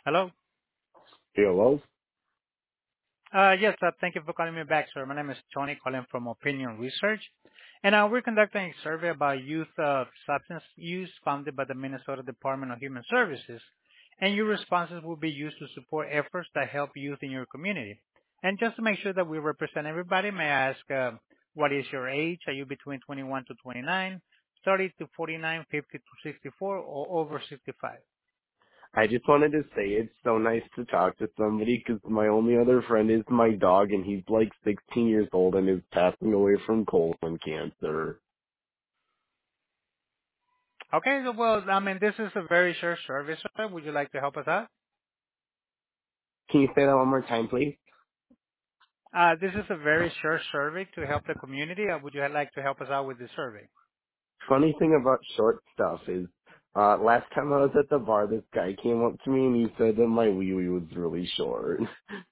Hello? Hello? Yes, thank you for calling me back, sir. My name is Tony, calling from Opinion Research. And we're conducting a survey about youth substance use funded by the Minnesota Department of Human Services. And your responses will be used to support efforts that help youth in your community. And just to make sure that we represent everybody, may I ask, what is your age? Are you between 21 to 29, 30 to 49, 50 to 64, or over 65? I just wanted to say it's so nice to talk to somebody because my only other friend is my dog and he's like 16 years old and is passing away from colon cancer. Okay, so, well, I mean, this is a very short service, sir. Would you like to help us out? Can you say that one more time, please? This is a very short survey to help the community. Would you like to help us out with the survey? Funny thing about short stuff is, last time I was at the bar, this guy came up to me and he said that my wee wee was really short.